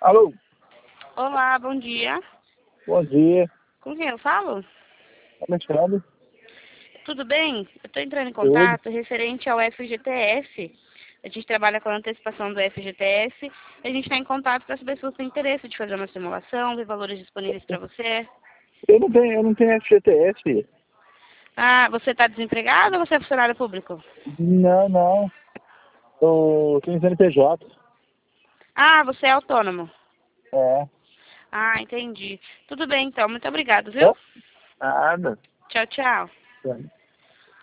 Alô, Olá, bom dia. bom dia. Com quem eu falo? Alexandre, Tudo bem? Eu estou entrando em tudo. contato referente ao FGTS. A gente trabalha com a antecipação do FGTS. A gente está em contato para saber se você tem interesse de fazer uma simulação, ver valores disponíveis para você. Eu não tenho FGTS. Ah, você está desempregado ou você é funcionário público? Não, não. Eu tenho CNPJ. Ah, você é autônomo. É. Ah, entendi. Tudo bem, então. Muito obrigado, viu? Ó, nada. Tchau, tchau. É.